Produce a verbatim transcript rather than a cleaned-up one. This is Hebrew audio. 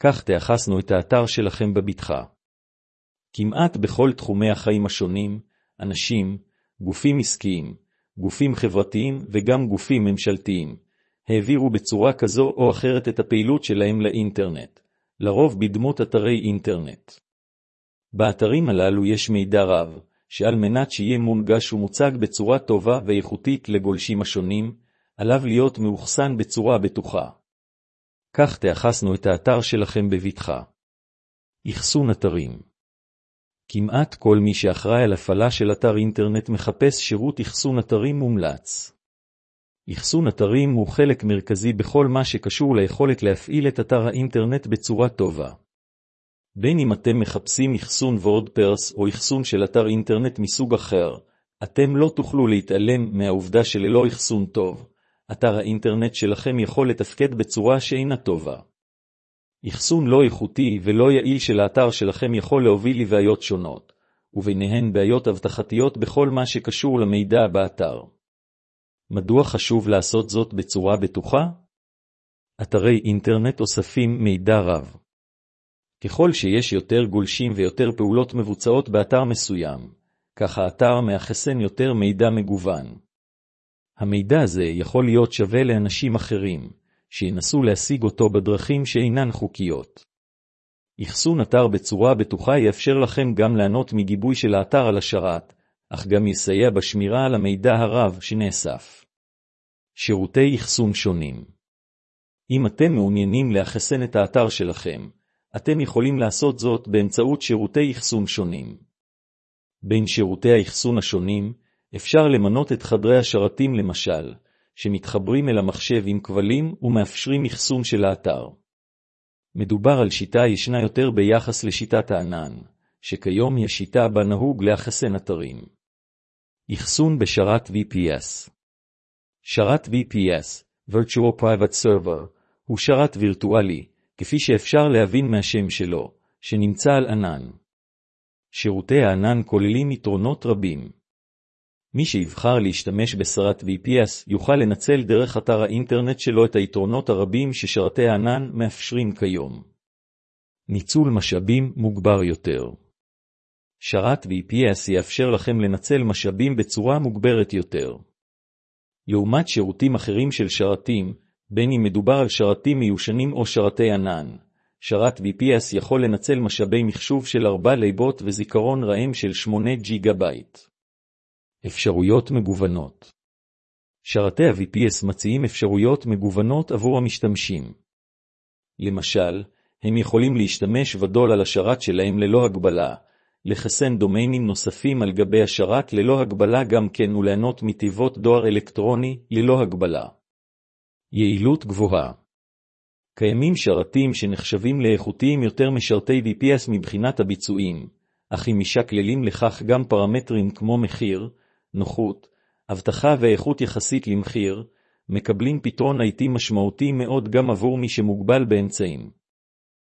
כך תאחסנו את האתר שלכם בבטחה. כמעט בכל תחומי החיים השונים, אנשים, גופים עסקיים, גופים חברתיים וגם גופים ממשלתיים, העבירו בצורה כזו או אחרת את הפעילות שלהם לאינטרנט, לרוב בדמות אתרי אינטרנט. באתרים הללו יש מידע רב, שעל מנת שיהיה מונגש ומוצג בצורה טובה ואיכותית לגולשים השונים, עליו להיות מאוחסן בצורה בטוחה. כך תאחסנו את האתר שלכם בבטחה. אחסון אתרים. כמעט כל מי שאחראי על הפעלה של אתר אינטרנט מחפש שירות אחסון אתרים מומלץ. אחסון אתרים הוא חלק מרכזי בכל מה שקשור ליכולת להפעיל את אתר האינטרנט בצורה טובה. בין אם אתם מחפשים אחסון וורדפרס או אחסון של אתר אינטרנט מסוג אחר, אתם לא תוכלו להתעלם מהעובדה שללא אחסון טוב, אתר האינטרנט שלכם יכול לתפקד בצורה שאינה טובה. אחסון לא איכותי ולא יעיל של האתר שלכם יכול להוביל לבעיות שונות, וביניהן בעיות אבטחתיות בכל מה שקשור למידע באתר. מדוע חשוב לעשות זאת בצורה בטוחה? אתרי אינטרנט אוספים מידע רב. ככל שיש יותר גולשים ויותר פעולות מבוצעות באתר מסוים, כך האתר מאחסן יותר מידע מגוון. המידע הזה יכול להיות שווה לאנשים אחרים, שינסו להשיג אותו בדרכים שאינן חוקיות. אחסון אתר בצורה בטוחה יאפשר לכם גם לענות מגיבוי של האתר על השרת, אך גם יסייע בשמירה על המידע הרב שנאסף. שירותי אחסון שונים. אם אתם מעוניינים לאחסן את האתר שלכם, אתם יכולים לעשות זאת באמצעות שירותי אחסון שונים. בין שירותי האחסון השונים, אפשר למנות את חדרי השרתים למשל, שמתחברים אל המחשב עם כבלים ומאפשרים אחסון של האתר. מדובר על שיטה ישנה יותר ביחס לשיטת הענן, שכיום היא השיטה בה נהוג לאחסן אתרים. אחסון בשרת וי פי אס. שרת וי פי אס, Virtual Private Server, הוא שרת וירטואלי, כפי שאפשר להבין מהשם שלו, שנמצא על ענן. שירותי הענן כוללים יתרונות רבים. מי שיבחר להשתמש בשרת וי פי אס יוכל לנצל דרך אתר האינטרנט שלו את היתרונות הרבים ששרתי הענן מאפשרים כיום. ניצול משאבים מוגבר יותר. שרת וי פי אס יאפשר לכם לנצל משאבים בצורה מוגברת יותר. לעומת שירותים אחרים של שרתים, בין אם מדובר על שרתים מיושנים או שרתי ענן, שרת וי פי אס יכול לנצל משאבי מחשוב של ארבע ליבות וזיכרון רעם של שמונה ג'יגה בייט. אפשרויות מגוונות. שרתי ה-וי פי אס מציעים אפשרויות מגוונות עבור המשתמשים. למשל, הם יכולים להשתמש ודול על השרת שלהם ללא הגבלה, לחסן דומיינים נוספים על גבי השרת ללא הגבלה גם כן וליהנות מתיבות דואר אלקטרוני ללא הגבלה. יעילות גבוהה. קיימים שרתים שנחשבים לאיכותיים יותר משרתי וי פי אס מבחינת הביצועים, אך אם משקללים לכך גם פרמטרים כמו מחיר, נוחות, הבטחה ואיכות יחסית למחיר, מקבלים פתרון איי טי משמעותי מאוד גם עבור מי שמוגבל באמצעים.